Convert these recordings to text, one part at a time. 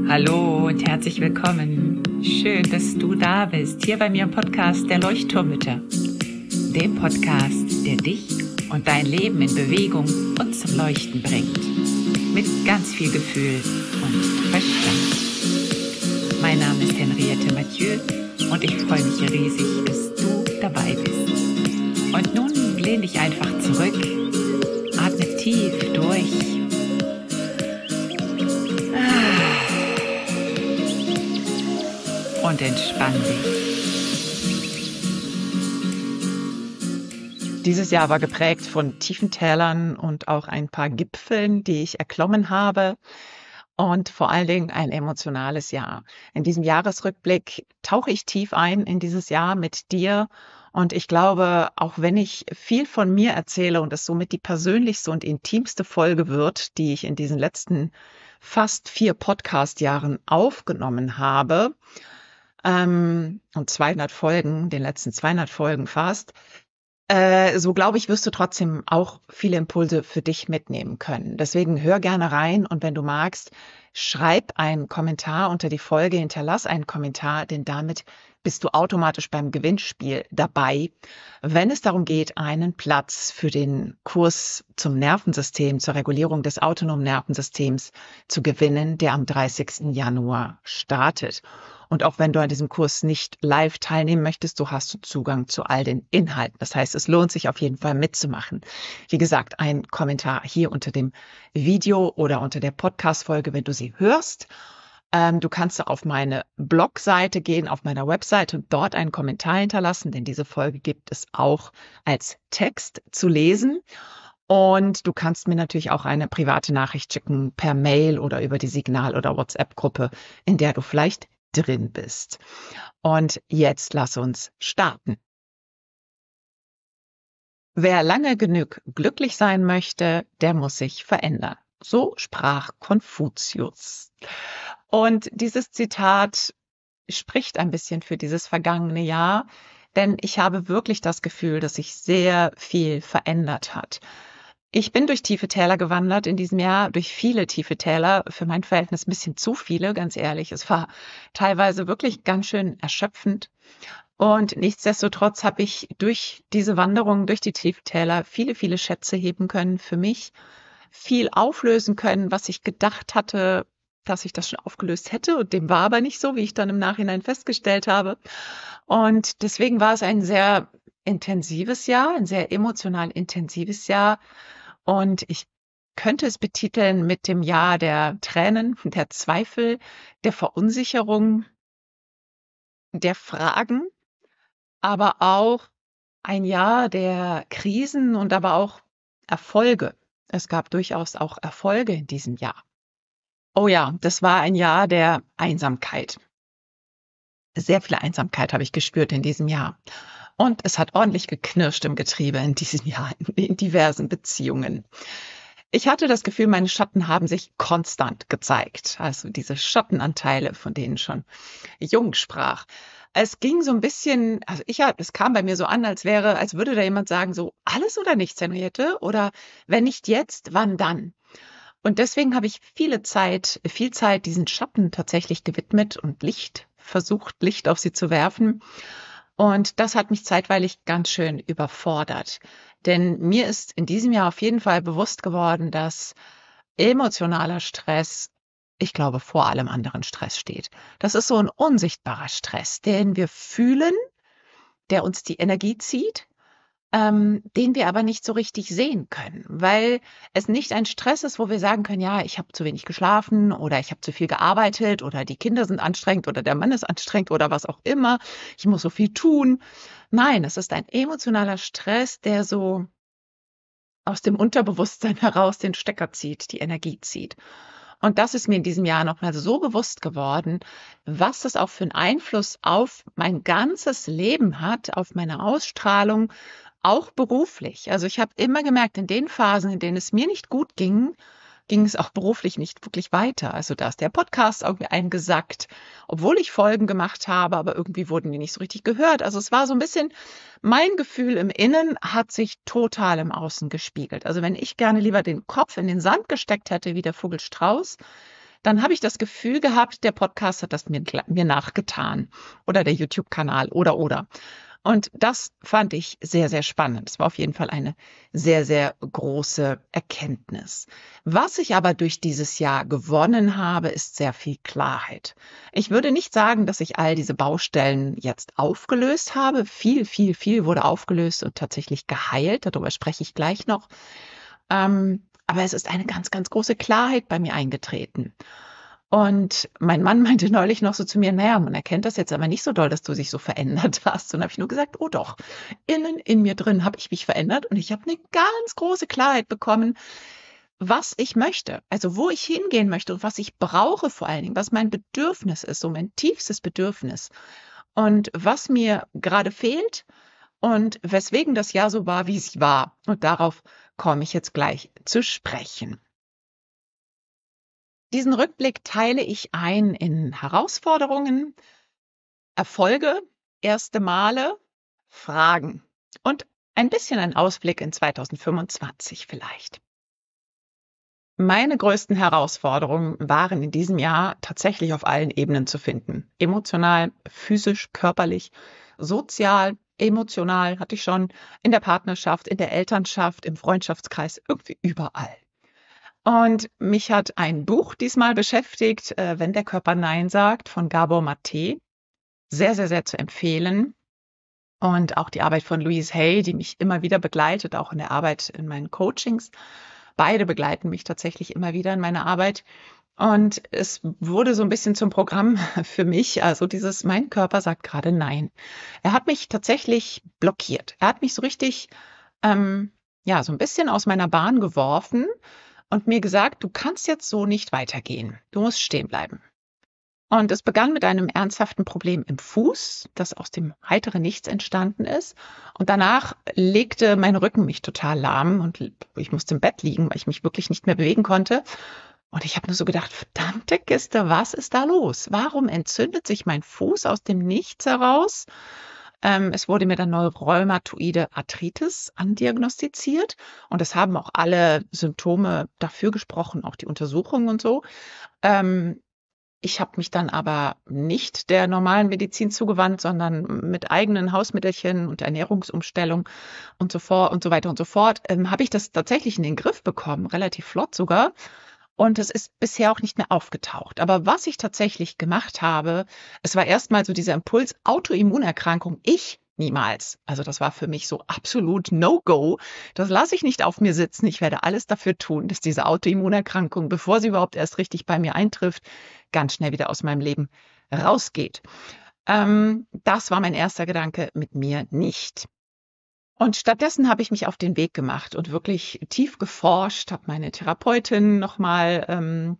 Hallo und herzlich willkommen. Schön, dass du da bist, hier bei mir im Podcast der Leuchtturmhütte. Dem Podcast, der dich und dein Leben in Bewegung und zum Leuchten bringt. Mit ganz viel Gefühl und Verstand. Mein Name ist Henriette Mathieu und ich freue mich riesig, dass du dabei bist. Und nun lehn dich einfach zurück, atme tief durch. Und entspann dich. Dieses Jahr war geprägt von tiefen Tälern und auch ein paar Gipfeln, die ich erklommen habe. Und vor allen Dingen ein emotionales Jahr. In diesem Jahresrückblick tauche ich tief ein in dieses Jahr mit dir. Und ich glaube, auch wenn ich viel von mir erzähle und es somit die persönlichste und intimste Folge wird, die ich in diesen letzten fast 4 Podcast-Jahren aufgenommen habe, und 200 Folgen, den letzten 200 Folgen fast, so glaube ich, wirst du trotzdem auch viele Impulse für dich mitnehmen können. Deswegen hör gerne rein und wenn du magst, schreib einen Kommentar unter die Folge, hinterlass einen Kommentar, denn damit bist du automatisch beim Gewinnspiel dabei, wenn es darum geht, einen Platz für den Kurs zum Nervensystem, zur Regulierung des autonomen Nervensystems zu gewinnen, der am 30. Januar startet. Und auch wenn du an diesem Kurs nicht live teilnehmen möchtest, so hast du Zugang zu all den Inhalten. Das heißt, es lohnt sich auf jeden Fall mitzumachen. Wie gesagt, ein Kommentar hier unter dem Video oder unter der Podcast-Folge, wenn du sie hörst. Du kannst auf meine Blogseite gehen, auf meiner Webseite und dort einen Kommentar hinterlassen, denn diese Folge gibt es auch als Text zu lesen. Und du kannst mir natürlich auch eine private Nachricht schicken per Mail oder über die Signal- oder WhatsApp-Gruppe, in der du vielleicht drin bist. Und jetzt lass uns starten. Wer lange genug glücklich sein möchte, der muss sich verändern. So sprach Konfuzius. Und dieses Zitat spricht ein bisschen für dieses vergangene Jahr, denn ich habe wirklich das Gefühl, dass sich sehr viel verändert hat. Ich bin durch tiefe Täler gewandert in diesem Jahr, durch viele tiefe Täler, für mein Verhältnis ein bisschen zu viele, ganz ehrlich. Es war teilweise wirklich ganz schön erschöpfend. Und nichtsdestotrotz habe ich durch diese Wanderung, durch die Tieftäler viele, viele Schätze heben können für mich, viel auflösen können, was ich gedacht hatte, dass ich das schon aufgelöst hätte. Und dem war aber nicht so, wie ich dann im Nachhinein festgestellt habe. Und deswegen war es ein sehr intensives Jahr, ein sehr emotional intensives Jahr. Und ich könnte es betiteln mit dem Jahr der Tränen, der Zweifel, der Verunsicherung, der Fragen, aber auch ein Jahr der Krisen und aber auch Erfolge. Es gab durchaus auch Erfolge in diesem Jahr. Oh ja, das war ein Jahr der Einsamkeit. Sehr viel Einsamkeit habe ich gespürt in diesem Jahr. Und es hat ordentlich geknirscht im Getriebe in diesem Jahr, in diversen Beziehungen. Ich hatte das Gefühl, meine Schatten haben sich konstant gezeigt. Also diese Schattenanteile, von denen schon Jung sprach. Es ging so ein bisschen, es kam bei mir so an, als würde da jemand sagen, so alles oder nichts, Henriette, oder wenn nicht jetzt, wann dann? Und deswegen habe ich viel Zeit diesen Schatten tatsächlich gewidmet und versucht, Licht auf sie zu werfen. Und das hat mich zeitweilig ganz schön überfordert. Denn mir ist in diesem Jahr auf jeden Fall bewusst geworden, dass emotionaler Stress, ich glaube, vor allem anderen Stress steht. Das ist so ein unsichtbarer Stress, den wir fühlen, der uns die Energie zieht, den wir aber nicht so richtig sehen können, weil es nicht ein Stress ist, wo wir sagen können, ja, ich habe zu wenig geschlafen oder ich habe zu viel gearbeitet oder die Kinder sind anstrengend oder der Mann ist anstrengend oder was auch immer, ich muss so viel tun. Nein, es ist ein emotionaler Stress, der so aus dem Unterbewusstsein heraus den Stecker zieht, die Energie zieht. Und das ist mir in diesem Jahr nochmal so bewusst geworden, was das auch für einen Einfluss auf mein ganzes Leben hat, auf meine Ausstrahlung, auch beruflich. Also ich habe immer gemerkt, in den Phasen, in denen es mir nicht gut ging, ging es auch beruflich nicht wirklich weiter. Also da ist der Podcast irgendwie eingesackt, obwohl ich Folgen gemacht habe, aber irgendwie wurden die nicht so richtig gehört. Also es war so ein bisschen, mein Gefühl im Innen hat sich total im Außen gespiegelt. Also wenn ich gerne lieber den Kopf in den Sand gesteckt hätte, wie der Vogel Strauß, dann habe ich das Gefühl gehabt, der Podcast hat das mir nachgetan oder der YouTube-Kanal oder. Und das fand ich sehr, sehr spannend. Es war auf jeden Fall eine sehr, sehr große Erkenntnis. Was ich aber durch dieses Jahr gewonnen habe, ist sehr viel Klarheit. Ich würde nicht sagen, dass ich all diese Baustellen jetzt aufgelöst habe. Viel wurde aufgelöst und tatsächlich geheilt. Darüber spreche ich gleich noch. Aber es ist eine ganz, ganz große Klarheit bei mir eingetreten. Und mein Mann meinte neulich noch so zu mir, naja, man erkennt das jetzt aber nicht so doll, dass du dich so verändert hast. Und habe ich nur gesagt, oh doch, innen in mir drin habe ich mich verändert und ich habe eine ganz große Klarheit bekommen, was ich möchte, also wo ich hingehen möchte und was ich brauche vor allen Dingen, was mein Bedürfnis ist, so mein tiefstes Bedürfnis und was mir gerade fehlt und weswegen das Jahr so war, wie es war. Und darauf komme ich jetzt gleich zu sprechen. Diesen Rückblick teile ich ein in Herausforderungen, Erfolge, erste Male, Fragen und ein bisschen ein Ausblick in 2025 vielleicht. Meine größten Herausforderungen waren in diesem Jahr tatsächlich auf allen Ebenen zu finden. Emotional, physisch, körperlich, sozial, emotional hatte ich schon in der Partnerschaft, in der Elternschaft, im Freundschaftskreis, irgendwie überall. Und mich hat ein Buch diesmal beschäftigt, Wenn der Körper Nein sagt, von Gabor Maté. Sehr, sehr, sehr zu empfehlen. Und auch die Arbeit von Louise Hay, die mich immer wieder begleitet, auch in der Arbeit in meinen Coachings. Beide begleiten mich tatsächlich immer wieder in meiner Arbeit. Und es wurde so ein bisschen zum Programm für mich, also dieses, mein Körper sagt gerade Nein. Er hat mich tatsächlich blockiert. Er hat mich so richtig, ja, so ein bisschen aus meiner Bahn geworfen und mir gesagt, du kannst jetzt so nicht weitergehen. Du musst stehen bleiben. Und es begann mit einem ernsthaften Problem im Fuß, das aus dem heiteren Nichts entstanden ist. Und danach legte mein Rücken mich total lahm und ich musste im Bett liegen, weil ich mich wirklich nicht mehr bewegen konnte. Und ich habe nur so gedacht, verdammte Kiste, was ist da los? Warum entzündet sich mein Fuß aus dem Nichts heraus? Es wurde mir dann rheumatoide Arthritis andiagnostiziert und es haben auch alle Symptome dafür gesprochen, auch die Untersuchungen und so. Ich habe mich dann aber nicht der normalen Medizin zugewandt, sondern mit eigenen Hausmittelchen und Ernährungsumstellung und so fort und so weiter und so fort, habe ich das tatsächlich in den Griff bekommen, relativ flott sogar. Und es ist bisher auch nicht mehr aufgetaucht. Aber was ich tatsächlich gemacht habe, es war erstmal so dieser Impuls, Autoimmunerkrankung, ich niemals. Also das war für mich so absolut No-Go. Das lasse ich nicht auf mir sitzen. Ich werde alles dafür tun, dass diese Autoimmunerkrankung, bevor sie überhaupt erst richtig bei mir eintrifft, ganz schnell wieder aus meinem Leben rausgeht. Das war mein erster Gedanke, mit mir nicht. Und stattdessen habe ich mich auf den Weg gemacht und wirklich tief geforscht, habe meine Therapeutin nochmal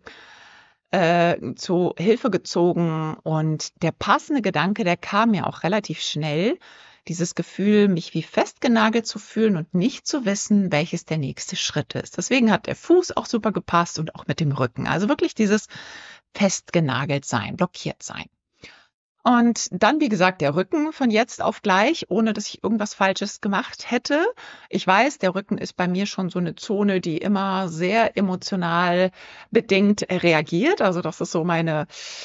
zu Hilfe gezogen. Und der passende Gedanke, der kam mir auch relativ schnell. Dieses Gefühl, mich wie festgenagelt zu fühlen und nicht zu wissen, welches der nächste Schritt ist. Deswegen hat der Fuß auch super gepasst und auch mit dem Rücken. Also wirklich dieses festgenagelt sein, blockiert sein. Und dann, wie gesagt, der Rücken von jetzt auf gleich, ohne dass ich irgendwas Falsches gemacht hätte. Ich weiß, der Rücken ist bei mir schon so eine Zone, die immer sehr emotional bedingt reagiert. Also das ist so meine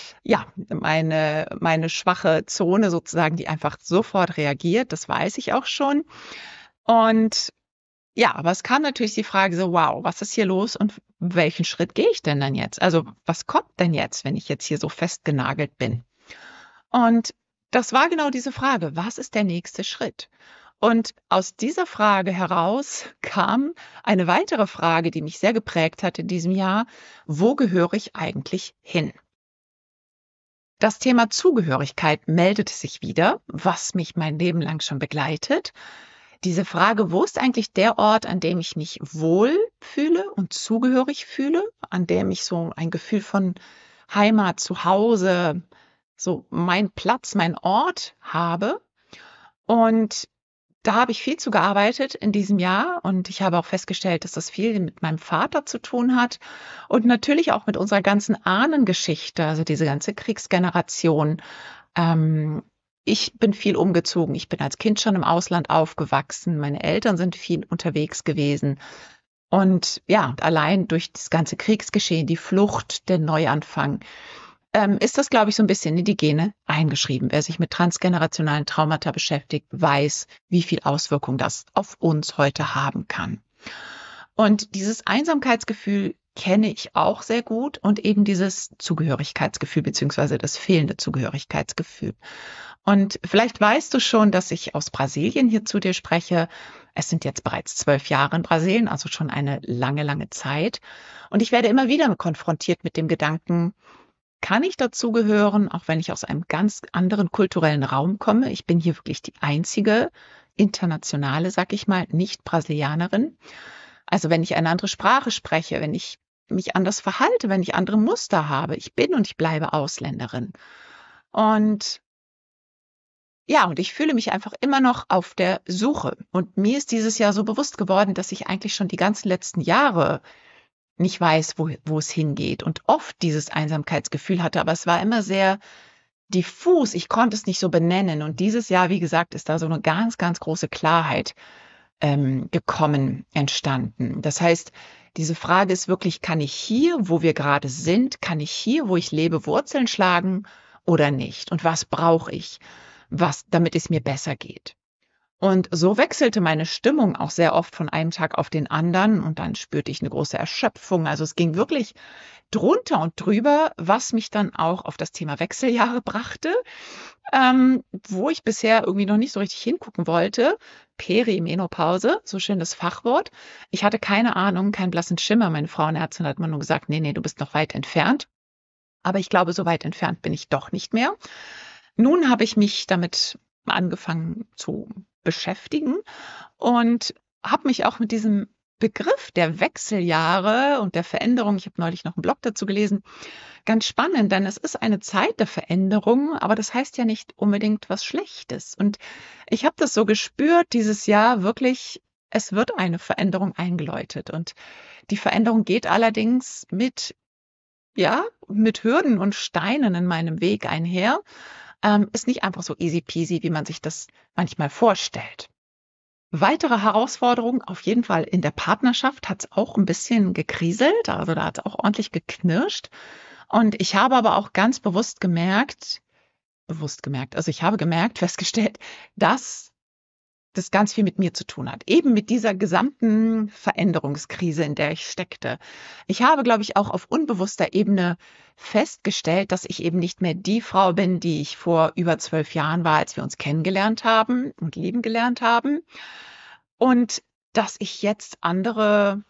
schwache Zone sozusagen, die einfach sofort reagiert. Das weiß ich auch schon. Und ja, aber es kam natürlich die Frage so, wow, was ist hier los und welchen Schritt gehe ich denn dann jetzt? Also was kommt denn jetzt, wenn ich jetzt hier so festgenagelt bin? Und das war genau diese Frage, was ist der nächste Schritt? Und aus dieser Frage heraus kam eine weitere Frage, die mich sehr geprägt hat in diesem Jahr, wo gehöre ich eigentlich hin? Das Thema Zugehörigkeit meldete sich wieder, was mich mein Leben lang schon begleitet. Diese Frage, wo ist eigentlich der Ort, an dem ich mich wohl fühle und zugehörig fühle, an dem ich so ein Gefühl von Heimat, Zuhause, so mein Platz, mein Ort habe. Und da habe ich viel zu gearbeitet in diesem Jahr und ich habe auch festgestellt, dass das viel mit meinem Vater zu tun hat und natürlich auch mit unserer ganzen Ahnengeschichte, also diese ganze Kriegsgeneration. Ich bin viel umgezogen. Ich bin als Kind schon im Ausland aufgewachsen. Meine Eltern sind viel unterwegs gewesen. Und ja, und allein durch das ganze Kriegsgeschehen, die Flucht, der Neuanfang, ist das, glaube ich, so ein bisschen in die Gene eingeschrieben. Wer sich mit transgenerationalen Traumata beschäftigt, weiß, wie viel Auswirkung das auf uns heute haben kann. Und dieses Einsamkeitsgefühl kenne ich auch sehr gut und eben dieses Zugehörigkeitsgefühl beziehungsweise das fehlende Zugehörigkeitsgefühl. Und vielleicht weißt du schon, dass ich aus Brasilien hier zu dir spreche. Es sind jetzt bereits 12 Jahre in Brasilien, also schon eine lange, lange Zeit. Und ich werde immer wieder konfrontiert mit dem Gedanken, kann ich dazugehören, auch wenn ich aus einem ganz anderen kulturellen Raum komme? Ich bin hier wirklich die einzige internationale, sag ich mal, Nicht-Brasilianerin. Also wenn ich eine andere Sprache spreche, wenn ich mich anders verhalte, wenn ich andere Muster habe, ich bin und ich bleibe Ausländerin. Und ja, und ich fühle mich einfach immer noch auf der Suche. Und mir ist dieses Jahr so bewusst geworden, dass ich eigentlich schon die ganzen letzten Jahre nicht weiß, wo es hingeht und oft dieses Einsamkeitsgefühl hatte, aber es war immer sehr diffus. Ich konnte es nicht so benennen. Und dieses Jahr, wie gesagt, ist da so eine ganz, ganz große Klarheit gekommen, entstanden. Das heißt, diese Frage ist wirklich, kann ich hier, wo wir gerade sind, kann ich hier, wo ich lebe, Wurzeln schlagen oder nicht? Und was brauche ich, damit es mir besser geht? Und so wechselte meine Stimmung auch sehr oft von einem Tag auf den anderen und dann spürte ich eine große Erschöpfung. Also es ging wirklich drunter und drüber, was mich dann auch auf das Thema Wechseljahre brachte, wo ich bisher irgendwie noch nicht so richtig hingucken wollte. Perimenopause, so schön das Fachwort. Ich hatte keine Ahnung, keinen blassen Schimmer. Meine Frauenärztin hat mir nur gesagt, nee, du bist noch weit entfernt. Aber ich glaube, so weit entfernt bin ich doch nicht mehr. Nun habe ich mich damit angefangen zu beschäftigen und habe mich auch mit diesem Begriff der Wechseljahre und der Veränderung, ich habe neulich noch einen Blog dazu gelesen, ganz spannend, denn es ist eine Zeit der Veränderung, aber das heißt ja nicht unbedingt was Schlechtes. Und ich habe das so gespürt dieses Jahr wirklich, es wird eine Veränderung eingeläutet und die Veränderung geht allerdings mit Hürden und Steinen in meinem Weg einher. Ist nicht einfach so easy peasy, wie man sich das manchmal vorstellt. Weitere Herausforderung auf jeden Fall in der Partnerschaft hat es auch ein bisschen gekriselt, also da hat es auch ordentlich geknirscht. Und ich habe aber auch ganz also ich habe festgestellt, dass das ganz viel mit mir zu tun hat. Eben mit dieser gesamten Veränderungskrise, in der ich steckte. Ich habe, glaube ich, auch auf unbewusster Ebene festgestellt, dass ich eben nicht mehr die Frau bin, die ich vor über 12 Jahren war, als wir uns kennengelernt haben und lieben gelernt haben. Und dass ich jetzt andere,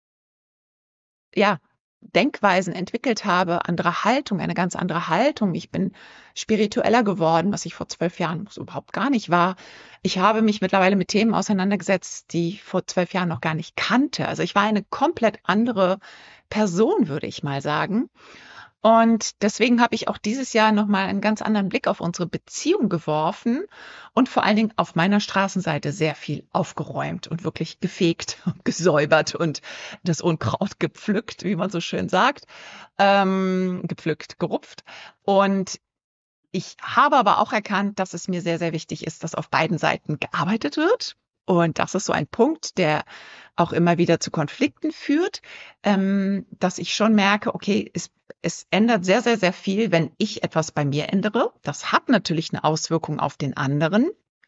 ja, Denkweisen entwickelt habe, eine ganz andere Haltung. Ich bin spiritueller geworden, was ich vor 12 Jahren so überhaupt gar nicht war. Ich habe mich mittlerweile mit Themen auseinandergesetzt, die ich vor 12 Jahren noch gar nicht kannte. Also ich war eine komplett andere Person, würde ich mal sagen. Und deswegen habe ich auch dieses Jahr nochmal einen ganz anderen Blick auf unsere Beziehung geworfen und vor allen Dingen auf meiner Straßenseite sehr viel aufgeräumt und wirklich gefegt und gesäubert und das Unkraut gepflückt, wie man so schön sagt, gepflückt, gerupft. Und ich habe aber auch erkannt, dass es mir sehr, sehr wichtig ist, dass auf beiden Seiten gearbeitet wird. Und das ist so ein Punkt, der auch immer wieder zu Konflikten führt, dass ich schon merke, okay, es ändert sehr, sehr, sehr viel, wenn ich etwas bei mir ändere. Das hat natürlich eine Auswirkung auf den anderen.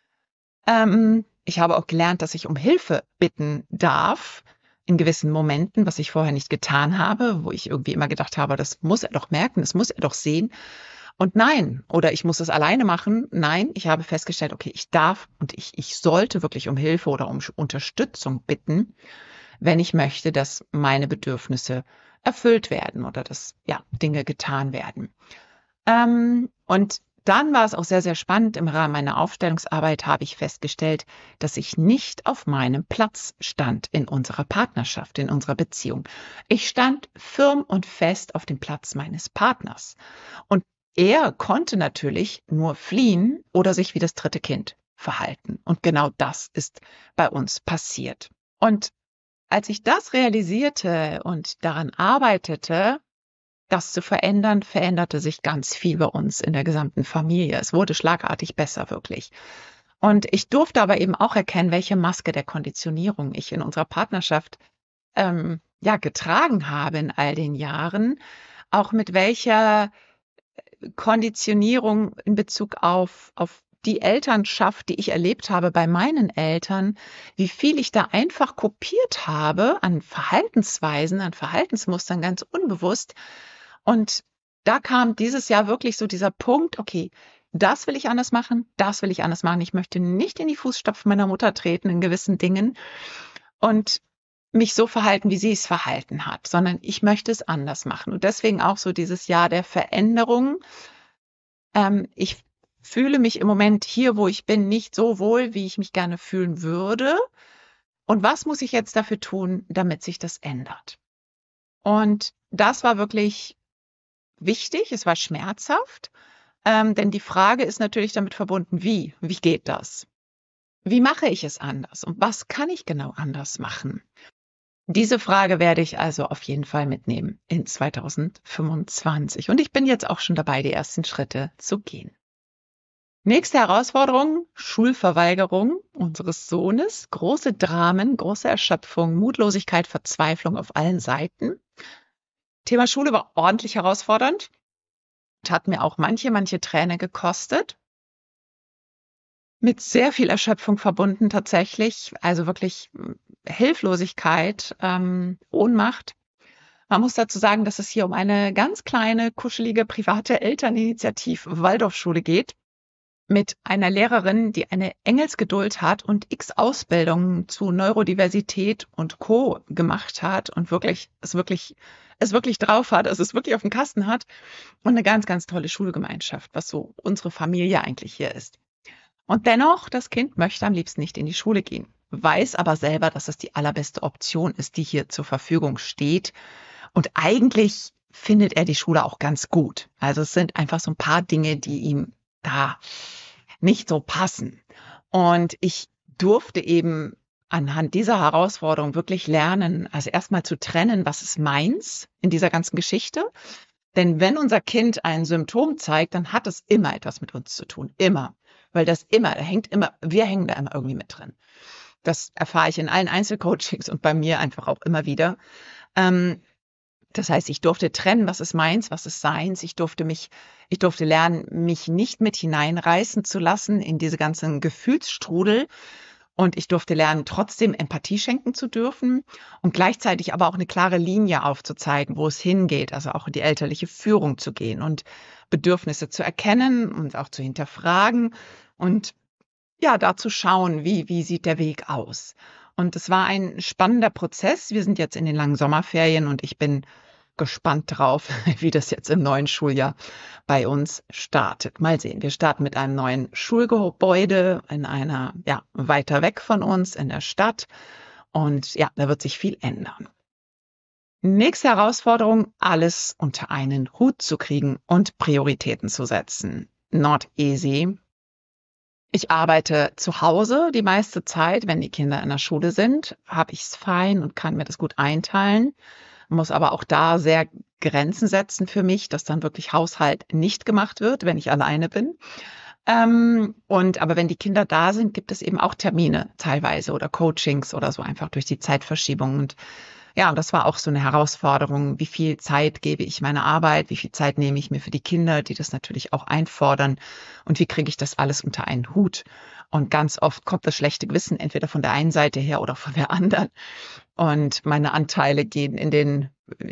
Ich habe auch gelernt, dass ich um Hilfe bitten darf in gewissen Momenten, was ich vorher nicht getan habe, wo ich irgendwie immer gedacht habe, das muss er doch merken, das muss er doch sehen. Und nein, oder ich muss es alleine machen. Nein, ich habe festgestellt, okay, ich darf und ich sollte wirklich um Hilfe oder um Unterstützung bitten, wenn ich möchte, dass meine Bedürfnisse erfüllt werden oder dass Dinge getan werden. Und dann war es auch sehr, sehr spannend. Im Rahmen meiner Aufstellungsarbeit habe ich festgestellt, dass ich nicht auf meinem Platz stand in unserer Partnerschaft, in unserer Beziehung. Ich stand firm und fest auf dem Platz meines Partners. Und er konnte natürlich nur fliehen oder sich wie das dritte Kind verhalten. Und genau das ist bei uns passiert. Und als ich das realisierte und daran arbeitete, das zu verändern, veränderte sich ganz viel bei uns in der gesamten Familie. Es wurde schlagartig besser, wirklich. Und ich durfte aber eben auch erkennen, welche Maske der Konditionierung ich in unserer Partnerschaft getragen habe in all den Jahren, auch mit welcher Konditionierung in Bezug auf die Elternschaft, die ich erlebt habe bei meinen Eltern, wie viel ich da einfach kopiert habe an Verhaltensweisen, an Verhaltensmustern, ganz unbewusst. Und da kam dieses Jahr wirklich so dieser Punkt, okay, das will ich anders machen, das will ich anders machen. Ich möchte nicht in die Fußstapfen meiner Mutter treten in gewissen Dingen und mich so verhalten, wie sie es verhalten hat, sondern ich möchte es anders machen. Und deswegen auch so dieses Jahr der Veränderung. Ich fühle mich im Moment hier, wo ich bin, nicht so wohl, wie ich mich gerne fühlen würde. Und was muss ich jetzt dafür tun, damit sich das ändert? Und das war wirklich wichtig, es war schmerzhaft, denn die Frage ist natürlich damit verbunden, wie? Wie geht das? Wie mache ich es anders? Und was kann ich genau anders machen? Diese Frage werde ich also auf jeden Fall mitnehmen in 2025. Und ich bin jetzt auch schon dabei, die ersten Schritte zu gehen. Nächste Herausforderung, Schulverweigerung unseres Sohnes. Große Dramen, große Erschöpfung, Mutlosigkeit, Verzweiflung auf allen Seiten. Thema Schule war ordentlich herausfordernd und hat mir auch manche Träne gekostet. Mit sehr viel Erschöpfung verbunden tatsächlich, also wirklich Hilflosigkeit, Ohnmacht. Man muss dazu sagen, dass es hier um eine ganz kleine, kuschelige, private Elterninitiativ-Waldorfschule geht, mit einer Lehrerin, die eine Engelsgeduld hat und x Ausbildungen zu Neurodiversität und Co. gemacht hat und es wirklich drauf hat, also es wirklich auf dem Kasten hat und eine ganz, ganz tolle Schulgemeinschaft, was so unsere Familie eigentlich hier ist. Und dennoch, das Kind möchte am liebsten nicht in die Schule gehen, weiß aber selber, dass es die allerbeste Option ist, die hier zur Verfügung steht. Und eigentlich findet er die Schule auch ganz gut. Also es sind einfach so ein paar Dinge, die ihm da nicht so passen. Und ich durfte eben anhand dieser Herausforderung wirklich lernen, also erstmal zu trennen, was ist meins in dieser ganzen Geschichte. Denn wenn unser Kind ein Symptom zeigt, dann hat es immer etwas mit uns zu tun. Immer. Weil wir hängen da immer irgendwie mit drin. Das erfahre ich in allen Einzelcoachings und bei mir einfach auch immer wieder. Das heißt, ich durfte trennen, was ist meins, was ist seins. Ich durfte lernen, mich nicht mit hineinreißen zu lassen in diese ganzen Gefühlsstrudel. Und ich durfte lernen, trotzdem Empathie schenken zu dürfen und gleichzeitig aber auch eine klare Linie aufzuzeigen, wo es hingeht, also auch in die elterliche Führung zu gehen und Bedürfnisse zu erkennen und auch zu hinterfragen und ja, da zu schauen, wie sieht der Weg aus. Und es war ein spannender Prozess. Wir sind jetzt in den langen Sommerferien und ich bin gespannt drauf, wie das jetzt im neuen Schuljahr bei uns startet. Mal sehen. Wir starten mit einem neuen Schulgebäude in einer, weiter weg von uns in der Stadt. Und ja, da wird sich viel ändern. Nächste Herausforderung, alles unter einen Hut zu kriegen und Prioritäten zu setzen. Not easy. Ich arbeite zu Hause die meiste Zeit, wenn die Kinder in der Schule sind, habe ich es fein und kann mir das gut einteilen. Muss aber auch da sehr Grenzen setzen für mich, dass dann wirklich Haushalt nicht gemacht wird, wenn ich alleine bin. Aber wenn die Kinder da sind, gibt es eben auch Termine teilweise oder Coachings oder so einfach durch die Zeitverschiebung. Und ja, und das war auch so eine Herausforderung. Wie viel Zeit gebe ich meiner Arbeit? Wie viel Zeit nehme ich mir für die Kinder, die das natürlich auch einfordern? Und wie kriege ich das alles unter einen Hut? Und ganz oft kommt das schlechte Gewissen entweder von der einen Seite her oder von der anderen. Und meine Anteile gehen in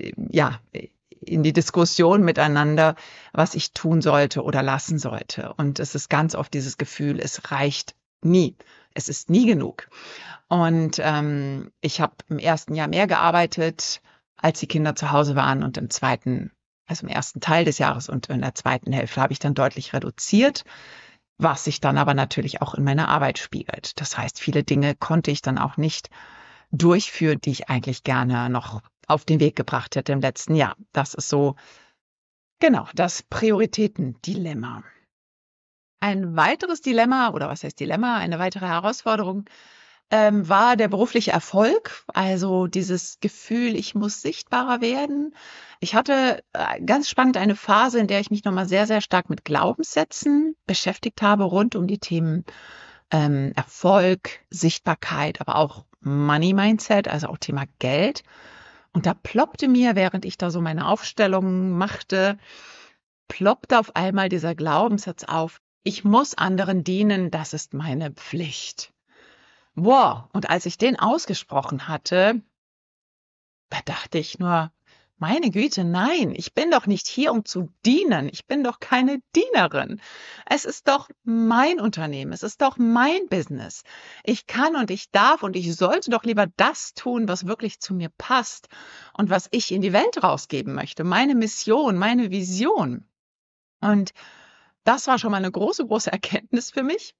die Diskussion miteinander, was ich tun sollte oder lassen sollte. Und es ist ganz oft dieses Gefühl, es reicht nie. Es ist nie genug. Und ich habe im ersten Jahr mehr gearbeitet, als die Kinder zu Hause waren. Und im ersten Teil des Jahres und in der zweiten Hälfte habe ich dann deutlich reduziert, was sich dann aber natürlich auch in meiner Arbeit spiegelt. Das heißt, viele Dinge konnte ich dann auch nicht durchführen, die ich eigentlich gerne noch auf den Weg gebracht hätte im letzten Jahr. Das ist so, genau, das Prioritätendilemma. Ein weiteres Dilemma, oder was heißt Dilemma, eine weitere Herausforderung war der berufliche Erfolg, also dieses Gefühl, ich muss sichtbarer werden. Ich hatte ganz spannend eine Phase, in der ich mich nochmal sehr, sehr stark mit Glaubenssätzen beschäftigt habe, rund um die Themen Erfolg, Sichtbarkeit, aber auch Money Mindset, also auch Thema Geld. Und da ploppte mir, während ich da so meine Aufstellungen machte, ploppte auf einmal dieser Glaubenssatz auf: Ich muss anderen dienen, das ist meine Pflicht. Wow, und als ich den ausgesprochen hatte, da dachte ich nur, meine Güte, nein, ich bin doch nicht hier, um zu dienen. Ich bin doch keine Dienerin. Es ist doch mein Unternehmen. Es ist doch mein Business. Ich kann und ich darf und ich sollte doch lieber das tun, was wirklich zu mir passt und was ich in die Welt rausgeben möchte. Meine Mission, meine Vision. Und das war schon mal eine große, große Erkenntnis für mich.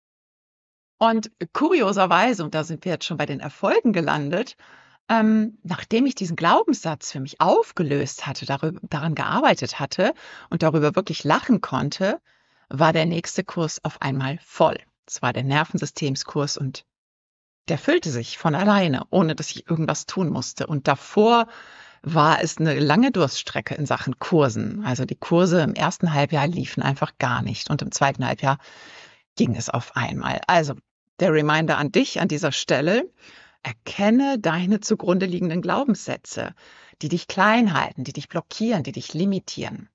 Und kurioserweise, und da sind wir jetzt schon bei den Erfolgen gelandet, nachdem ich diesen Glaubenssatz für mich aufgelöst hatte, daran gearbeitet hatte und darüber wirklich lachen konnte, war der nächste Kurs auf einmal voll. Es war der Nervensystemskurs und der füllte sich von alleine, ohne dass ich irgendwas tun musste. Und davor war es eine lange Durststrecke in Sachen Kursen. Also die Kurse im ersten Halbjahr liefen einfach gar nicht und im zweiten Halbjahr ging es auf einmal. Also der Reminder an dich an dieser Stelle: Erkenne deine zugrunde liegenden Glaubenssätze, die dich klein halten, die dich blockieren, die dich limitieren.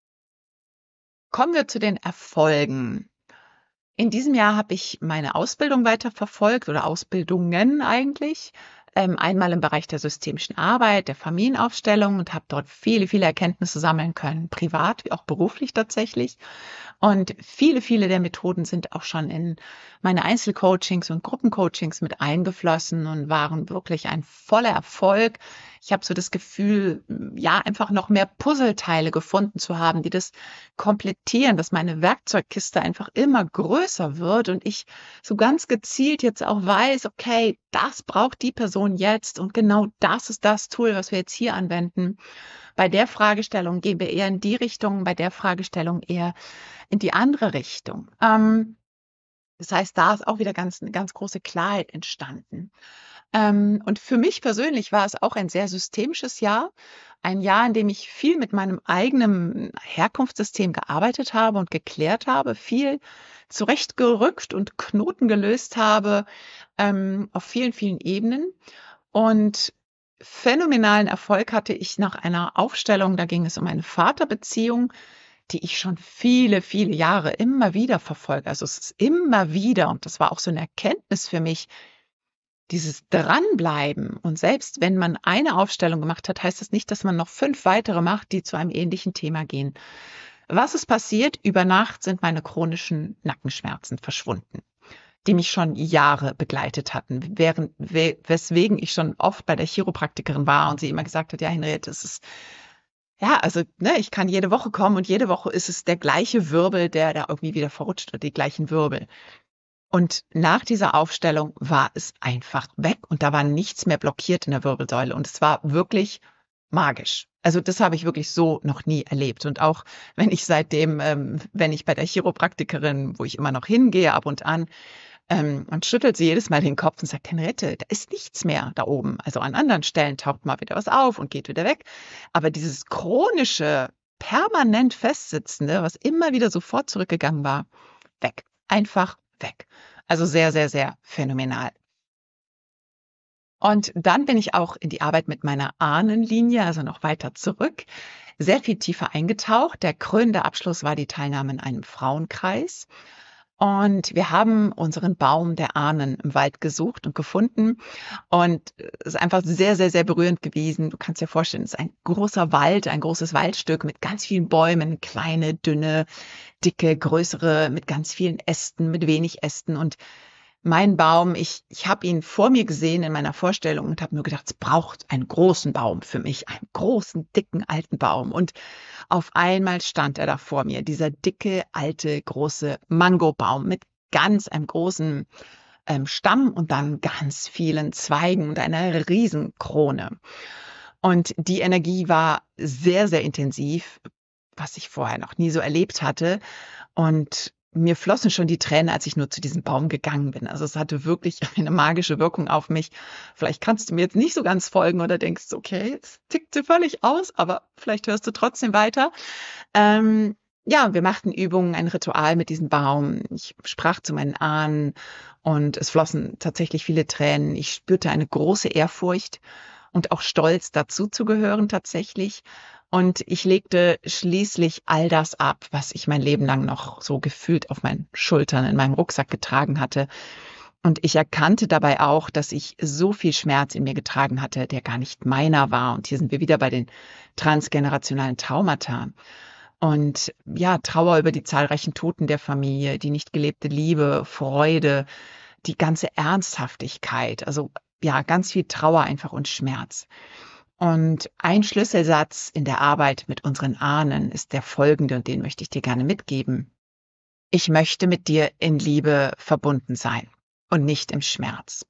Kommen wir zu den Erfolgen. In diesem Jahr habe ich meine Ausbildung weiterverfolgt oder Ausbildungen eigentlich. Einmal im Bereich der systemischen Arbeit, der Familienaufstellung und habe dort viele, viele Erkenntnisse sammeln können, privat wie auch beruflich tatsächlich. Und viele, viele der Methoden sind auch schon in meine Einzelcoachings und Gruppencoachings mit eingeflossen und waren wirklich ein voller Erfolg. Ich habe so das Gefühl, ja, einfach noch mehr Puzzleteile gefunden zu haben, die das komplettieren, dass meine Werkzeugkiste einfach immer größer wird und ich so ganz gezielt jetzt auch weiß, okay, das braucht die Person jetzt und genau das ist das Tool, was wir jetzt hier anwenden. Bei der Fragestellung gehen wir eher in die Richtung, bei der Fragestellung eher in die andere Richtung. Das heißt, da ist auch wieder eine ganz große Klarheit entstanden. Und für mich persönlich war es auch ein sehr systemisches Jahr. Ein Jahr, in dem ich viel mit meinem eigenen Herkunftssystem gearbeitet habe und geklärt habe, viel zurechtgerückt und Knoten gelöst habe, auf vielen, vielen Ebenen. Und phänomenalen Erfolg hatte ich nach einer Aufstellung, da ging es um eine Vaterbeziehung, die ich schon viele, viele Jahre immer wieder verfolge. Also es ist immer wieder, und das war auch so eine Erkenntnis für mich, dieses Dranbleiben. Und selbst wenn man eine Aufstellung gemacht hat, heißt das nicht, dass man noch 5 weitere macht, die zu einem ähnlichen Thema gehen. Was ist passiert? Über Nacht sind meine chronischen Nackenschmerzen verschwunden, die mich schon Jahre begleitet hatten, weswegen ich schon oft bei der Chiropraktikerin war und sie immer gesagt hat, ja, Henriette, es ist, ja, also, ne, ich kann jede Woche kommen und jede Woche ist es der gleiche Wirbel, der da irgendwie wieder verrutscht oder die gleichen Wirbel. Und nach dieser Aufstellung war es einfach weg und da war nichts mehr blockiert in der Wirbelsäule und es war wirklich magisch. Also das habe ich wirklich so noch nie erlebt. Und auch wenn ich seitdem, wenn ich bei der Chiropraktikerin, wo ich immer noch hingehe, ab und an, und schüttelt sie jedes Mal den Kopf und sagt, Henriette, da ist nichts mehr da oben. Also an anderen Stellen taucht mal wieder was auf und geht wieder weg. Aber dieses chronische, permanent festsitzende, was immer wieder sofort zurückgegangen war, weg. Einfach weg. Also sehr, sehr, sehr phänomenal. Und dann bin ich auch in die Arbeit mit meiner Ahnenlinie, also noch weiter zurück, sehr viel tiefer eingetaucht. Der krönende Abschluss war die Teilnahme in einem Frauenkreis. Und wir haben unseren Baum der Ahnen im Wald gesucht und gefunden. Und es ist einfach sehr, sehr, sehr berührend gewesen. Du kannst dir vorstellen, es ist ein großer Wald, ein großes Waldstück mit ganz vielen Bäumen, kleine, dünne, dicke, größere, mit ganz vielen Ästen, mit wenig Ästen. Und mein Baum, ich habe ihn vor mir gesehen in meiner Vorstellung und habe nur gedacht, es braucht einen großen Baum für mich, einen großen, dicken, alten Baum. Und auf einmal stand er da vor mir, dieser dicke, alte, große Mangobaum mit ganz einem großen Stamm und dann ganz vielen Zweigen und einer Riesenkrone. Und die Energie war sehr, sehr intensiv, was ich vorher noch nie so erlebt hatte. Und mir flossen schon die Tränen, als ich nur zu diesem Baum gegangen bin. Also es hatte wirklich eine magische Wirkung auf mich. Vielleicht kannst du mir jetzt nicht so ganz folgen oder denkst, okay, es tickt dir völlig aus, aber vielleicht hörst du trotzdem weiter. ja, wir machten Übungen, ein Ritual mit diesem Baum. Ich sprach zu meinen Ahnen und es flossen tatsächlich viele Tränen. Ich spürte eine große Ehrfurcht und auch Stolz, dazu zu gehören tatsächlich. Und ich legte schließlich all das ab, was ich mein Leben lang noch so gefühlt auf meinen Schultern in meinem Rucksack getragen hatte. Und ich erkannte dabei auch, dass ich so viel Schmerz in mir getragen hatte, der gar nicht meiner war. Und hier sind wir wieder bei den transgenerationalen Traumata. Und ja, Trauer über die zahlreichen Toten der Familie, die nicht gelebte Liebe, Freude, die ganze Ernsthaftigkeit. Also ja, ganz viel Trauer einfach und Schmerz. Und ein Schlüsselsatz in der Arbeit mit unseren Ahnen ist der folgende, und den möchte ich dir gerne mitgeben. Ich möchte mit dir in Liebe verbunden sein und nicht im Schmerz.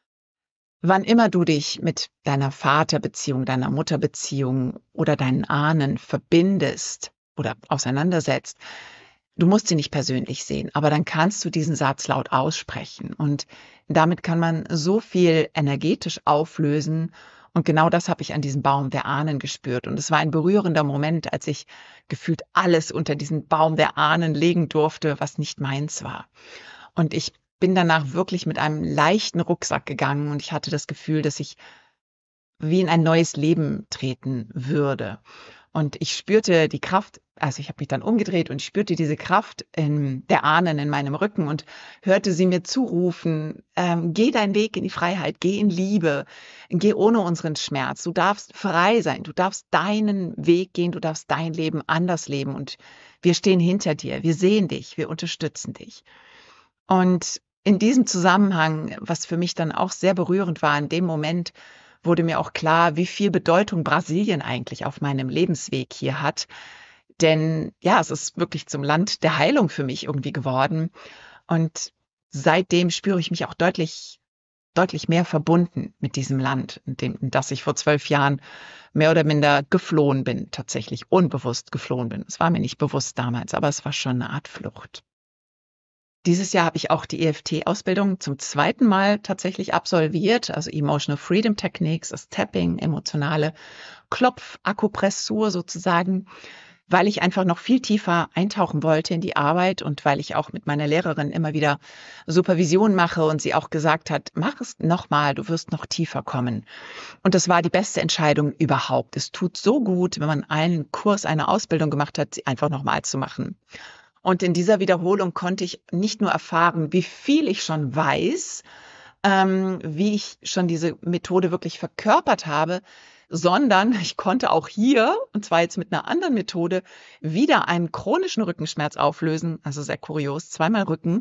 Wann immer du dich mit deiner Vaterbeziehung, deiner Mutterbeziehung oder deinen Ahnen verbindest oder auseinandersetzt, du musst sie nicht persönlich sehen, aber dann kannst du diesen Satz laut aussprechen. Und damit kann man so viel energetisch auflösen. Und genau das habe ich an diesem Baum der Ahnen gespürt. Und es war ein berührender Moment, als ich gefühlt alles unter diesen Baum der Ahnen legen durfte, was nicht meins war. Und ich bin danach wirklich mit einem leichten Rucksack gegangen und ich hatte das Gefühl, dass ich wie in ein neues Leben treten würde. Und ich spürte die Kraft, also ich habe mich dann umgedreht und ich spürte diese Kraft in der Ahnen in meinem Rücken und hörte sie mir zurufen, geh deinen Weg in die Freiheit, geh in Liebe, geh ohne unseren Schmerz. Du darfst frei sein, du darfst deinen Weg gehen, du darfst dein Leben anders leben und wir stehen hinter dir, wir sehen dich, wir unterstützen dich. Und in diesem Zusammenhang, was für mich dann auch sehr berührend war, in dem Moment wurde mir auch klar, wie viel Bedeutung Brasilien eigentlich auf meinem Lebensweg hier hat. Denn ja, es ist wirklich zum Land der Heilung für mich irgendwie geworden. Und seitdem spüre ich mich auch deutlich mehr verbunden mit diesem Land, in das ich vor 12 Jahren mehr oder minder geflohen bin, tatsächlich unbewusst geflohen bin. Es war mir nicht bewusst damals, aber es war schon eine Art Flucht. Dieses Jahr habe ich auch die EFT-Ausbildung zum zweiten Mal tatsächlich absolviert, also Emotional Freedom Techniques, das Tapping, emotionale Klopfakupressur sozusagen, weil ich einfach noch viel tiefer eintauchen wollte in die Arbeit und weil ich auch mit meiner Lehrerin immer wieder Supervision mache und sie auch gesagt hat, mach es nochmal, du wirst noch tiefer kommen. Und das war die beste Entscheidung überhaupt. Es tut so gut, wenn man einen Kurs, eine Ausbildung gemacht hat, sie einfach nochmal zu machen. Und in dieser Wiederholung konnte ich nicht nur erfahren, wie viel ich schon weiß, wie ich schon diese Methode wirklich verkörpert habe, sondern ich konnte auch hier, und zwar jetzt mit einer anderen Methode, wieder einen chronischen Rückenschmerz auflösen, also sehr kurios, zweimal Rücken,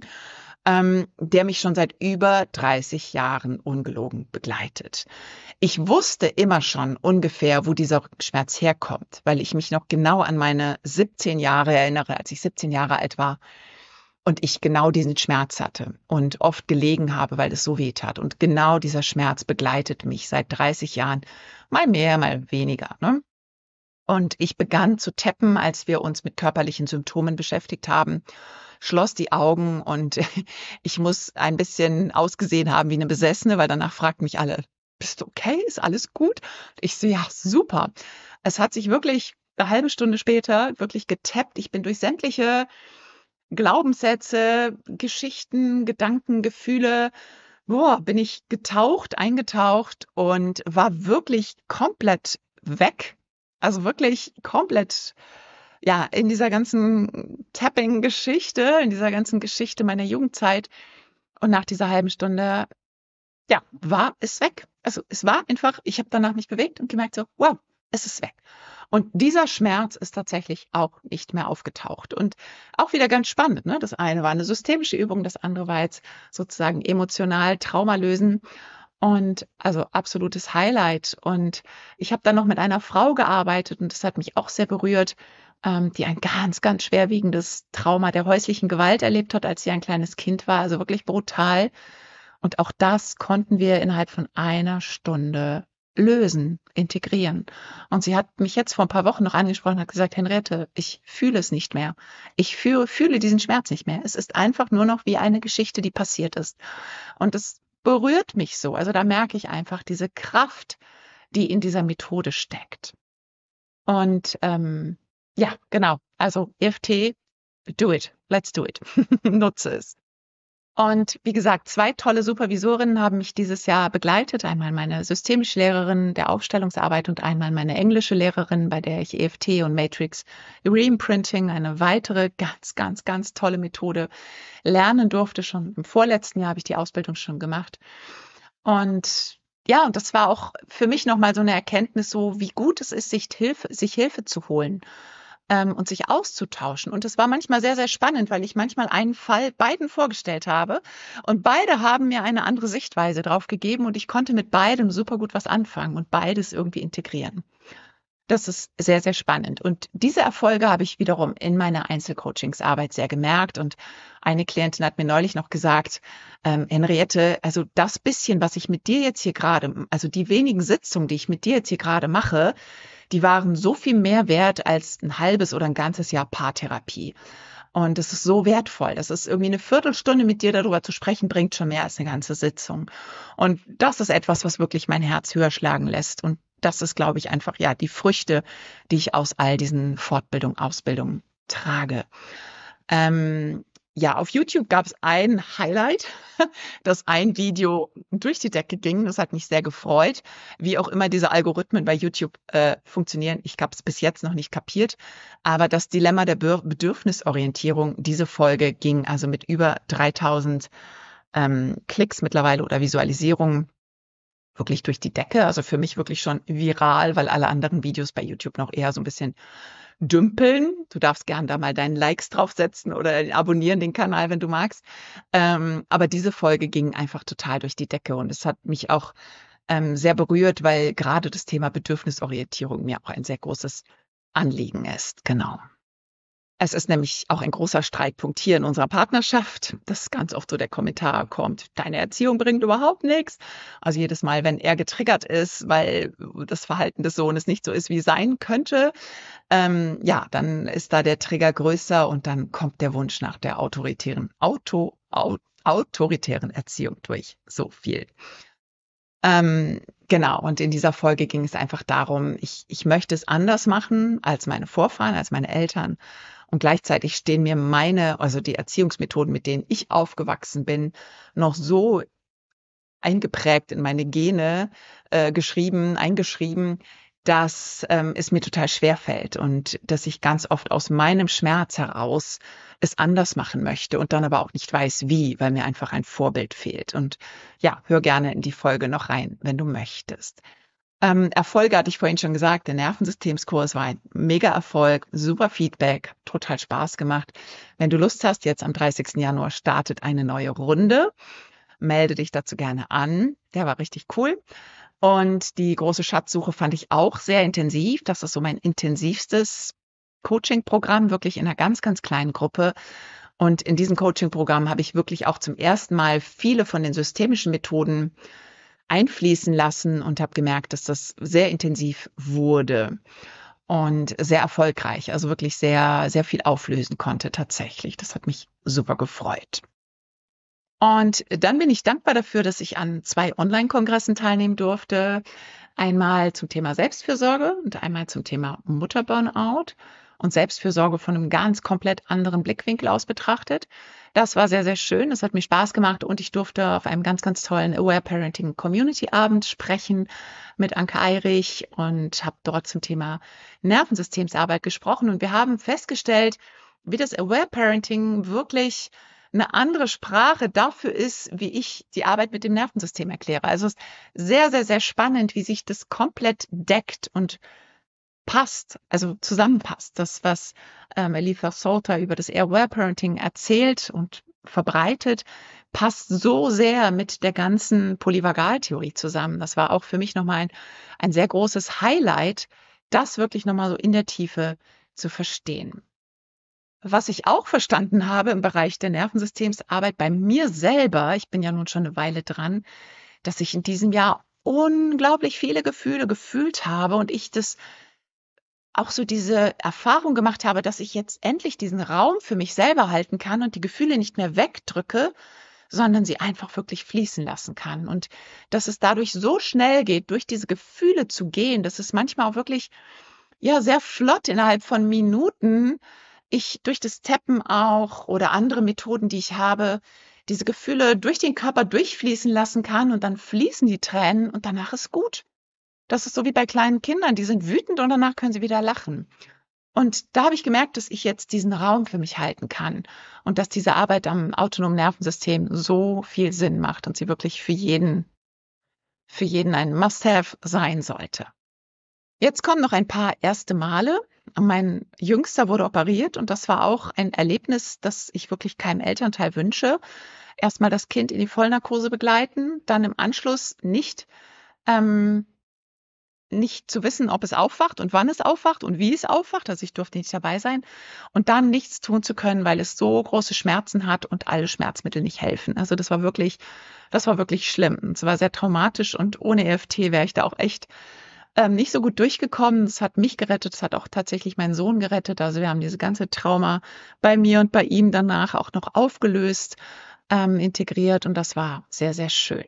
der mich schon seit über 30 Jahren ungelogen begleitet. Ich wusste immer schon ungefähr, wo dieser Rückenschmerz herkommt, weil ich mich noch genau an meine 17 Jahre erinnere, als ich 17 Jahre alt war und ich genau diesen Schmerz hatte und oft gelegen habe, weil es so weh tat. Und genau dieser Schmerz begleitet mich seit 30 Jahren, mal mehr, mal weniger, ne? Und ich begann zu tappen, als wir uns mit körperlichen Symptomen beschäftigt haben, schloss die Augen und ich muss ein bisschen ausgesehen haben wie eine Besessene, weil danach fragten mich alle, bist du okay? Ist alles gut? Ich so, ja, super. Es hat sich wirklich eine halbe Stunde später wirklich getappt. Ich bin durch sämtliche Glaubenssätze, Geschichten, Gedanken, Gefühle, bin ich eingetaucht und war wirklich komplett weg. Also wirklich komplett, ja, in dieser ganzen Tapping-Geschichte, in dieser ganzen Geschichte meiner Jugendzeit. Und nach dieser halben Stunde, ja, war es weg. Also es war einfach, ich habe danach mich bewegt und gemerkt so, wow, es ist weg. Und dieser Schmerz ist tatsächlich auch nicht mehr aufgetaucht. Und auch wieder ganz spannend, ne? Das eine war eine systemische Übung, das andere war jetzt sozusagen emotional Trauma lösen. Und also absolutes Highlight. Und ich habe dann noch mit einer Frau gearbeitet und das hat mich auch sehr berührt, die ein ganz schwerwiegendes Trauma der häuslichen Gewalt erlebt hat, als sie ein kleines Kind war. Also wirklich brutal. Und auch das konnten wir innerhalb von einer Stunde lösen, integrieren. Und sie hat mich jetzt vor ein paar Wochen noch angesprochen und hat gesagt, Henriette, ich fühle es nicht mehr. Ich fühle diesen Schmerz nicht mehr. Es ist einfach nur noch wie eine Geschichte, die passiert ist. Und es berührt mich so. Also da merke ich einfach diese Kraft, die in dieser Methode steckt. Und Ja, genau. Also EFT, do it. Let's do it. Nutze es. Und wie gesagt, 2 tolle Supervisorinnen haben mich dieses Jahr begleitet. Einmal meine systemische Lehrerin der Aufstellungsarbeit und einmal meine englische Lehrerin, bei der ich EFT und Matrix Reimprinting, eine weitere ganz, ganz, ganz tolle Methode, lernen durfte. Schon im vorletzten Jahr habe ich die Ausbildung schon gemacht. Und ja, und das war auch für mich noch mal so eine Erkenntnis, so wie gut es ist, sich Hilfe zu holen, und sich auszutauschen. Und es war manchmal sehr, sehr spannend, weil ich manchmal einen Fall beiden vorgestellt habe und beide haben mir eine andere Sichtweise drauf gegeben und ich konnte mit beidem super gut was anfangen und beides irgendwie integrieren. Das ist sehr, sehr spannend. Und diese Erfolge habe ich wiederum in meiner Einzelcoachingsarbeit sehr gemerkt. Und eine Klientin hat mir neulich noch gesagt, Henriette, also das bisschen, was ich mit dir jetzt hier gerade, also die wenigen Sitzungen, die ich mit dir jetzt hier gerade mache, die waren so viel mehr wert als ein halbes oder ein ganzes Jahr Paartherapie. Und es ist so wertvoll. Das ist irgendwie eine Viertelstunde mit dir darüber zu sprechen, bringt schon mehr als eine ganze Sitzung. Und das ist etwas, was wirklich mein Herz höher schlagen lässt. Und das ist, glaube ich, einfach, ja, die Früchte, die ich aus all diesen Fortbildungen, Ausbildungen trage. Ähm, ja, auf YouTube gab es ein Highlight, dass ein Video durch die Decke ging. Das hat mich sehr gefreut. Wie auch immer diese Algorithmen bei YouTube funktionieren, ich habe es bis jetzt noch nicht kapiert. Aber das Dilemma der Bedürfnisorientierung, diese Folge ging also mit über 3000 Klicks mittlerweile oder Visualisierungen wirklich durch die Decke. Also für mich wirklich schon viral, weil alle anderen Videos bei YouTube noch eher so ein bisschen dümpeln. Du darfst gern da mal deinen Likes draufsetzen oder abonnieren den Kanal, wenn du magst. Aber diese Folge ging einfach total durch die Decke und es hat mich auch sehr berührt, weil gerade das Thema Bedürfnisorientierung mir auch ein sehr großes Anliegen ist. Genau. Es ist nämlich auch ein großer Streitpunkt hier in unserer Partnerschaft, dass ganz oft so der Kommentar kommt, deine Erziehung bringt überhaupt nichts. Also jedes Mal, wenn er getriggert ist, weil das Verhalten des Sohnes nicht so ist, wie es sein könnte, ja, dann ist da der Trigger größer und dann kommt der Wunsch nach der autoritären Erziehung durch. So viel. Genau, und in dieser Folge ging es einfach darum, ich möchte es anders machen als meine Vorfahren, als meine Eltern. Und gleichzeitig stehen mir also die Erziehungsmethoden, mit denen ich aufgewachsen bin, noch so eingeprägt in meine Gene, eingeschrieben, dass es mir total schwer fällt und dass ich ganz oft aus meinem Schmerz heraus es anders machen möchte und dann aber auch nicht weiß wie, weil mir einfach ein Vorbild fehlt. Und ja, hör gerne in die Folge noch rein, wenn du möchtest. Erfolge hatte ich vorhin schon gesagt, der Nervensystemskurs war ein Mega-Erfolg, super Feedback, total Spaß gemacht. Wenn du Lust hast, jetzt am 30. Januar startet eine neue Runde. Melde dich dazu gerne an. Der war richtig cool. Und die große Schatzsuche fand ich auch sehr intensiv. Das ist so mein intensivstes Coaching-Programm, wirklich in einer ganz, ganz kleinen Gruppe. Und in diesem Coaching-Programm habe ich wirklich auch zum ersten Mal viele von den systemischen Methoden einfließen lassen und habe gemerkt, dass das sehr intensiv wurde und sehr erfolgreich, also wirklich sehr, sehr viel auflösen konnte tatsächlich. Das hat mich super gefreut. Und dann bin ich dankbar dafür, dass ich an 2 Online-Kongressen teilnehmen durfte. Einmal zum Thema Selbstfürsorge und einmal zum Thema Mutterburnout und Selbstfürsorge von einem ganz komplett anderen Blickwinkel aus betrachtet. Das war sehr, sehr schön. Das hat mir Spaß gemacht und ich durfte auf einem ganz, ganz tollen Aware Parenting Community Abend sprechen mit Anke Eirich und habe dort zum Thema Nervensystemsarbeit gesprochen. Und wir haben festgestellt, wie das Aware Parenting wirklich eine andere Sprache dafür ist, wie ich die Arbeit mit dem Nervensystem erkläre. Also es ist sehr, sehr, sehr spannend, wie sich das komplett deckt und passt, also zusammenpasst. Das, was Elifas Salter über das Aware Parenting erzählt und verbreitet, passt so sehr mit der ganzen Polyvagaltheorie zusammen. Das war auch für mich nochmal ein sehr großes Highlight, das wirklich nochmal so in der Tiefe zu verstehen. Was ich auch verstanden habe im Bereich der Nervensystemsarbeit bei mir selber, ich bin ja nun schon eine Weile dran, dass ich in diesem Jahr unglaublich viele Gefühle gefühlt habe und ich das auch so diese Erfahrung gemacht habe, dass ich jetzt endlich diesen Raum für mich selber halten kann und die Gefühle nicht mehr wegdrücke, sondern sie einfach wirklich fließen lassen kann. Und dass es dadurch so schnell geht, durch diese Gefühle zu gehen, dass es manchmal auch wirklich ja sehr flott innerhalb von Minuten ich durch das Tappen auch oder andere Methoden, die ich habe, diese Gefühle durch den Körper durchfließen lassen kann und dann fließen die Tränen und danach ist gut. Das ist so wie bei kleinen Kindern, die sind wütend und danach können sie wieder lachen. Und da habe ich gemerkt, dass ich jetzt diesen Raum für mich halten kann und dass diese Arbeit am autonomen Nervensystem so viel Sinn macht und sie wirklich für jeden ein Must-have sein sollte. Jetzt kommen noch ein paar erste Male. Mein Jüngster wurde operiert und das war auch ein Erlebnis, das ich wirklich keinem Elternteil wünsche. Erstmal das Kind in die Vollnarkose begleiten, dann im Anschluss nicht zu wissen, ob es aufwacht und wann es aufwacht und wie es aufwacht. Also ich durfte nicht dabei sein. Und dann nichts tun zu können, weil es so große Schmerzen hat und alle Schmerzmittel nicht helfen. Also das war wirklich schlimm. Es war sehr traumatisch und ohne EFT wäre ich da auch echt nicht so gut durchgekommen. Das hat mich gerettet. Das hat auch tatsächlich meinen Sohn gerettet. Also wir haben diese ganze Trauma bei mir und bei ihm danach auch noch aufgelöst, integriert und das war sehr, sehr schön.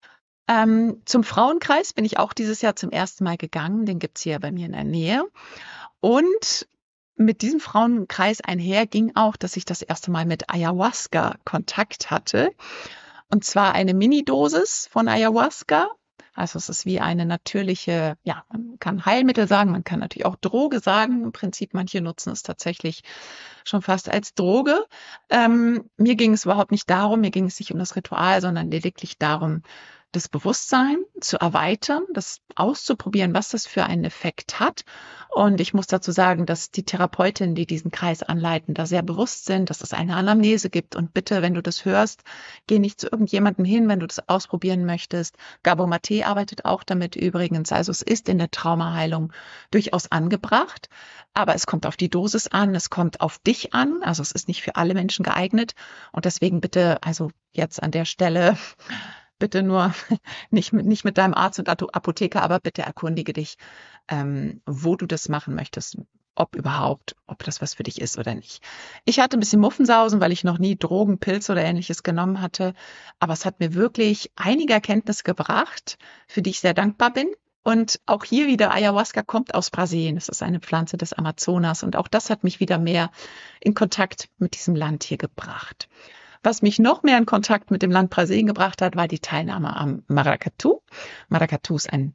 Zum Frauenkreis bin ich auch dieses Jahr zum ersten Mal gegangen. Den gibt's hier bei mir in der Nähe. Und mit diesem Frauenkreis einher ging auch, dass ich das erste Mal mit Ayahuasca Kontakt hatte. Und zwar eine Mini-Dosis von Ayahuasca. Also es ist wie eine natürliche, ja, man kann Heilmittel sagen, man kann natürlich auch Droge sagen. Im Prinzip, manche nutzen es tatsächlich schon fast als Droge. Mir ging es überhaupt nicht darum, mir ging es nicht um das Ritual, sondern lediglich darum, das Bewusstsein zu erweitern, das auszuprobieren, was das für einen Effekt hat. Und ich muss dazu sagen, dass die Therapeutinnen, die diesen Kreis anleiten, da sehr bewusst sind, dass es eine Anamnese gibt. Und bitte, wenn du das hörst, geh nicht zu irgendjemandem hin, wenn du das ausprobieren möchtest. Gabor Maté arbeitet auch damit übrigens. Also es ist in der Traumaheilung durchaus angebracht. Aber es kommt auf die Dosis an, es kommt auf dich an. Also es ist nicht für alle Menschen geeignet. Und deswegen bitte, also jetzt an der Stelle, bitte nur nicht mit deinem Arzt und Apotheker, aber bitte erkundige dich, wo du das machen möchtest, ob das was für dich ist oder nicht. Ich hatte ein bisschen Muffensausen, weil ich noch nie Drogen, Pilze oder Ähnliches genommen hatte. Aber es hat mir wirklich einige Erkenntnisse gebracht, für die ich sehr dankbar bin. Und auch hier wieder, Ayahuasca kommt aus Brasilien. Es ist eine Pflanze des Amazonas. Und auch das hat mich wieder mehr in Kontakt mit diesem Land hier gebracht. Was mich noch mehr in Kontakt mit dem Land Brasilien gebracht hat, war die Teilnahme am Maracatu. Maracatu ist ein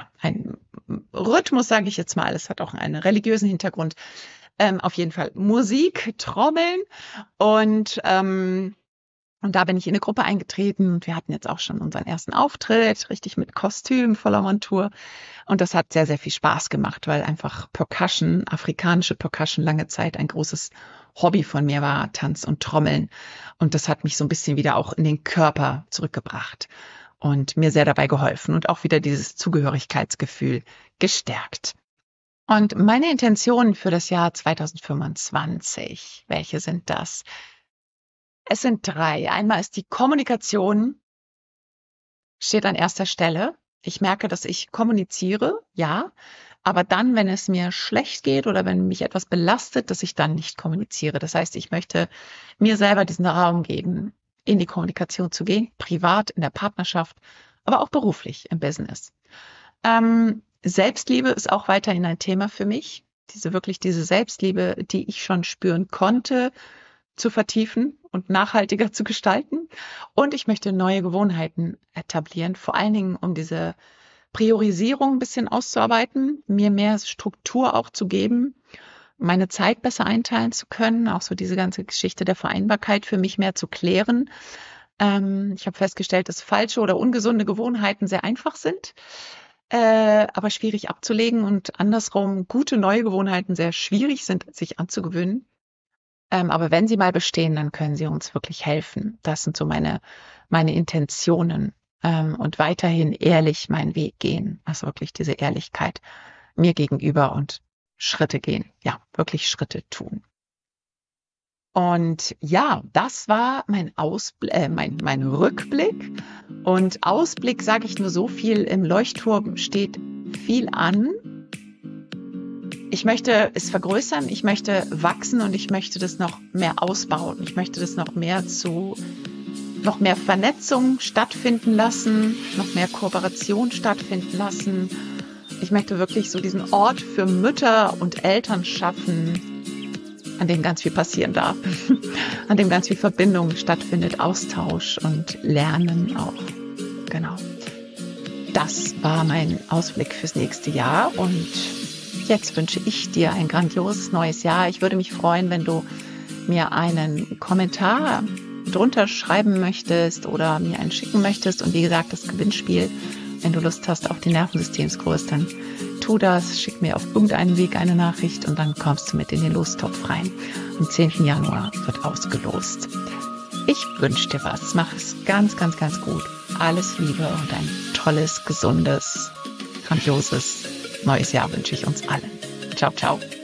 Rhythmus, sage ich jetzt mal. Es hat auch einen religiösen Hintergrund. Auf jeden Fall Musik, Trommeln und da bin ich in eine Gruppe eingetreten und wir hatten jetzt auch schon unseren ersten Auftritt, richtig mit Kostüm, voller Montur. Und das hat sehr, sehr viel Spaß gemacht, weil einfach Percussion, afrikanische Percussion lange Zeit ein großes Hobby von mir war, Tanz und Trommeln. Und das hat mich so ein bisschen wieder auch in den Körper zurückgebracht und mir sehr dabei geholfen und auch wieder dieses Zugehörigkeitsgefühl gestärkt. Und meine Intentionen für das Jahr 2025, welche sind das? Es sind 3. Einmal ist die Kommunikation, steht an erster Stelle. Ich merke, dass ich kommuniziere, ja, aber dann, wenn es mir schlecht geht oder wenn mich etwas belastet, dass ich dann nicht kommuniziere. Das heißt, ich möchte mir selber diesen Raum geben, in die Kommunikation zu gehen, privat, in der Partnerschaft, aber auch beruflich im Business. Selbstliebe ist auch weiterhin ein Thema für mich. Diese Selbstliebe, die ich schon spüren konnte, zu vertiefen und nachhaltiger zu gestalten. Und ich möchte neue Gewohnheiten etablieren, vor allen Dingen, um diese Priorisierung ein bisschen auszuarbeiten, mir mehr Struktur auch zu geben, meine Zeit besser einteilen zu können, auch so diese ganze Geschichte der Vereinbarkeit für mich mehr zu klären. Ich habe festgestellt, dass falsche oder ungesunde Gewohnheiten sehr einfach sind, aber schwierig abzulegen und andersrum gute neue Gewohnheiten sehr schwierig sind, sich anzugewöhnen. Aber wenn sie mal bestehen, dann können sie uns wirklich helfen. Das sind so meine Intentionen. Und weiterhin ehrlich meinen Weg gehen. Also wirklich diese Ehrlichkeit mir gegenüber und Schritte gehen. Ja, wirklich Schritte tun. Und ja, das war mein Rückblick. Und Ausblick sage ich nur so viel. Im Leuchtturm steht viel an. Ich möchte es vergrößern, ich möchte wachsen und ich möchte das noch mehr ausbauen. Ich möchte das noch mehr Vernetzung stattfinden lassen, noch mehr Kooperation stattfinden lassen Ich möchte wirklich so diesen Ort für Mütter und Eltern schaffen, an dem ganz viel passieren darf, an dem ganz viel Verbindung stattfindet, Austausch und Lernen auch. Genau. Das war mein Ausblick fürs nächste Jahr und jetzt wünsche ich dir ein grandioses neues Jahr. Ich würde mich freuen, wenn du mir einen Kommentar drunter schreiben möchtest oder mir einen schicken möchtest. Und wie gesagt, das Gewinnspiel, wenn du Lust hast auf den Nervensystemskurs, dann tu das, schick mir auf irgendeinen Weg eine Nachricht und dann kommst du mit in den Lostopf rein. Am 10. Januar wird ausgelost. Ich wünsche dir was. Mach es ganz, ganz, ganz gut. Alles Liebe und ein tolles, gesundes, grandioses neues Jahr wünsche ich uns allen. Ciao, ciao.